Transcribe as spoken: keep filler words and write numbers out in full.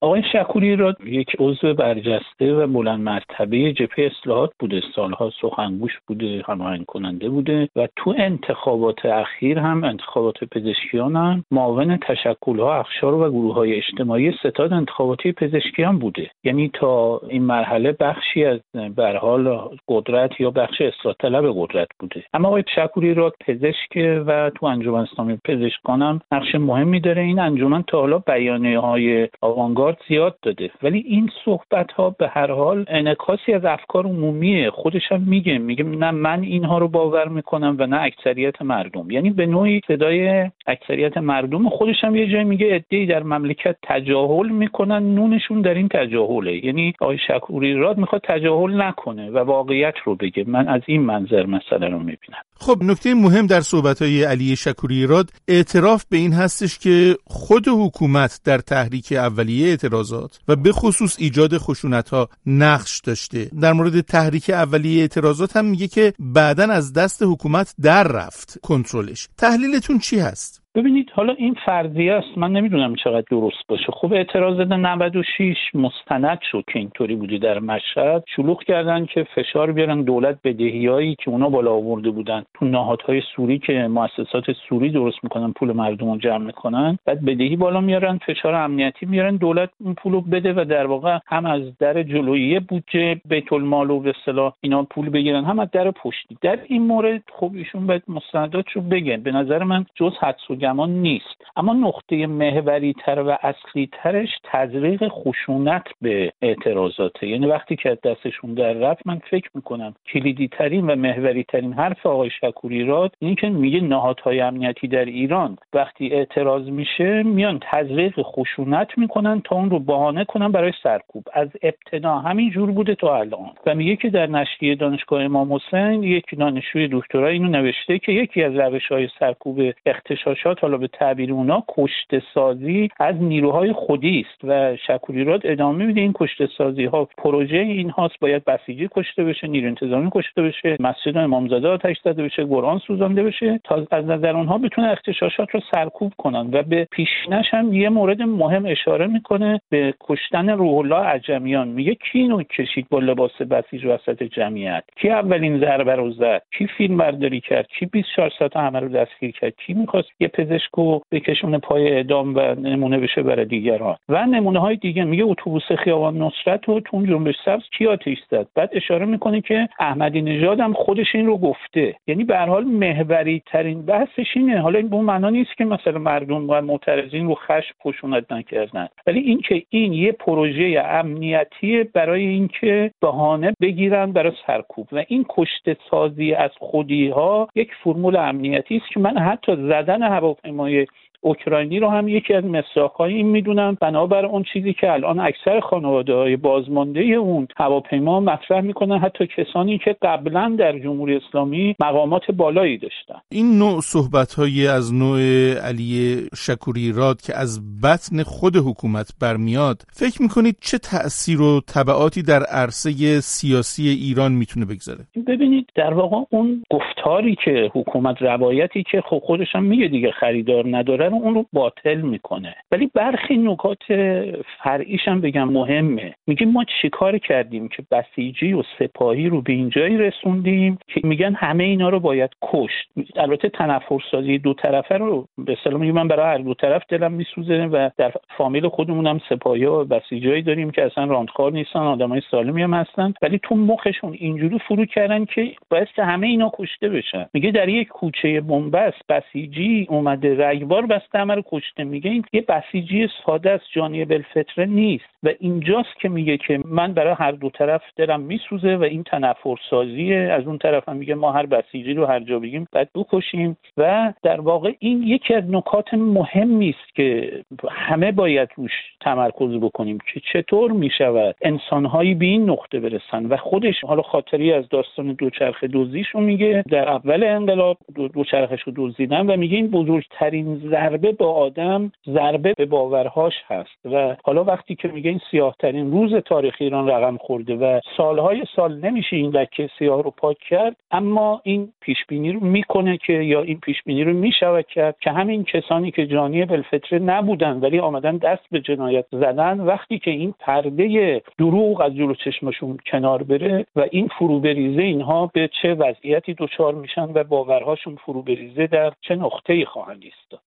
آقای شکوری راد یک عضو برجسته و بلند مرتبه جبهه اصلاحات بوده، سالها سخنگوش بوده، هماهنگ کننده بوده و تو انتخابات اخیر هم انتخابات پزشکیان هم معاون تشکل‌ها، اقشار و گروه‌های اجتماعی ستاد انتخاباتی پزشکیان بوده. یعنی تا این مرحله بخشی از به هر حال قدرت یا بخش اصلاح طلب قدرت بوده. اما آقای شکوری راد پزشک و تو انجمن اسلامی پزشکان هم نقش مهمی داره. این انجمن تا حالا بیانیه‌های آوانگارد زیاد داده، ولی این صحبت‌ها به هر حال انعکاسی از افکار عمومیه. خودش هم میگه میگه نه من اینها رو باور میکنم و نه اکثریت مردم. یعنی به نوعی صدای اکثریت مردم. خودش هم یه جایی میگه عده‌ای در مملکت تجاهل میکنن، نونشون در این تجاهله. یعنی آقای شکوری راد میخواد تجاهل نکنه و واقعیت رو بگه. من از این منظر مسئله رو میبینم. خب نکته مهم در صحبت‌های علی شکوری راد اعتراف به این هستش که خود حکومت در تحریک اولیه اعتراضات و به خصوص ایجاد خشونت‌ها نقش داشته. در مورد تحریک اولیه اعتراضات هم میگه که بعداً از دست حکومت در رفت کنترلش. تحلیلتون چی هست؟ ببینید حالا این فرضیه است، من نمیدونم چقدر درست باشه. خب اعتراضات نود و شش مستند شد که اینطوری بودی در مشهد، شلوغ کردن که فشار بیارن دولت بدهیایی که اونا بالا آورده بودن تو نهادهای سوری که مؤسسات سوری درست میکنن پول مردم رو جمع میکنن، بعد بدهی بالا میارن، فشار امنیتی میارن دولت اون پولو بده و در واقع هم از در جلویی بودجه بیت المال و به اصطلاح اینا پول بگیرن، هم از در پشتی. در این مورد خب ایشون باید مستنداتشو بگن. به نظر من جز حدس و گمان نیست. اما نقطه محوری تر و اصلی ترش تزریق خشونت به اعتراضاته. یعنی وقتی که دستشون در رفت، من فکر میکنم کلیدی ترین و محوری ترین حرف آقای شکوری راد اینه که میگه نهادهای امنیتی در ایران وقتی اعتراض میشه میان تزریق خشونت میکنن تا اون رو بهانه کنن برای سرکوب. از ابتدا همین جور بوده تا الان. و میگه که در نشریه دانشگاه امام حسین یک دانشجوی دکترا اینو نوشته که یکی از روش‌های سرکوب اغتشاشات حالا به تعبیر اونا کشته سازی از نیروهای خودی است و شکوری راد ادامه میده این کشته سازی ها پروژه این هاست، باید بسیجی کشته بشه، نیروی انتظامی کشته بشه، مسجد امامزاده آتش زده بشه، قرآن سوزانده بشه تا از نظر اونها بتونه اغتشاشات رو سرکوب کنن. و به پیشینش هم یه مورد مهم اشاره میکنه به کشتن روح الله عجمیان. میگه کی اینو کشید با لباس بسیج وسط جمعیت، کی اولین ضربه رو زد، کی فیلم برداری کرد، کی بیست و چهار ساعت همه رو دستگیر کرد، کی میخواست یه پزشکو بکشونه پای اعدام و نمونه بشه برای دیگران. و نمونه های دیگه میگه اتوبوس خیابان نصرت و تو جنبش سبز کی آتش زد. بعد اشاره میکنه که احمدی نژاد هم خودش این رو گفته. یعنی به هر حال محوری ترین بحثش اینه. حالا این به اون معنا نیست که مثلا مردم و معترضین رو خشم خشونت نکردن، ولی این که این یه پروژه امنیتی برای اینکه بهانه بگیرن برای سرکوب و این کشته سازی از خودی ها یک فرمول امنیتی است که من حتی زدن هواپیمای اوکراینی رو هم یکی از مصداق‌های این میدونم، بنابر اون چیزی که الان اکثر خانواده‌های بازمانده اون هواپیما مطرح میکنن، حتی کسانی که قبلا در جمهوری اسلامی مقامات بالایی داشتن. این نوع صحبت‌های از نوع علی شکوری راد که از بطن خود حکومت برمیاد، فکر میکنید چه تأثیر و تبعاتی در عرصه سیاسی ایران میتونه بگذاره؟ ببینید در واقع اون گفتاری که حکومت، روایتی که خب خودش هم میگه دیگه خریدار نداره، اون رو باطل میکنه. ولی برخی نکات فرعیش هم بگم مهمه. میگه ما چیکار کردیم که بسیجی و سپاهی رو به اینجایی رسوندیم که میگن همه اینا رو باید کشت. البته تنفرسازی دو طرفه رو به اصطلاح میگم من برای هر دو طرف دلم میسوزه و در فامیل خودمون هم سپاهی و بسیجایی داریم که اصلا راندخوار نیستن، آدمای سالمی هم هستن، ولی تو مخشون اینجوری فرو کردن که باعث همه اینا کشته بشن. میگه در یک کوچه بنبست بسیجی اومده رگبار بسته همه رو کشته. میگه این یه بسیجی ساده است، جانی بالفطره نیست. و اینجاست که میگه که من برای هر دو طرف دلم میسوزه و این تنفرسازیه. از اون طرف هم میگه ما هر بسیجی رو هر جا بگیم باید بکشیم. و در واقع این یکی از نکات مهمی است که همه باید روش تمرکز بکنیم که چطور میشود انسان‌هایی به این نقطه برسن. و خودش حالا خاطری از داستان دوچرخه دزدیشو میگه، در اول انقلاب دو دوچرخه‌شو دزدیدن و میگه این بزرگترین ضربه به آدم ضربه به باورهاش هست. و حالا وقتی که میگه این سیاه‌ترین روز تاریخ ایران رقم خورده و سالهای سال نمیشه این لکه سیاه رو پاک کرد، اما این پیشبینی رو میکنه که یا این پیشبینی رو میشود کرد که همین کسانی که جانی بالفطره نبودن ولی آمدن دست به جنایت زدن، وقتی که این پرده دروغ از جلو چشمشون کنار بره و این فرو بریزه، اینها به چه وضعیتی دچار میشن و باورهاشون فرو بریزه در چه نقطه‌ای خواهند ایستاد.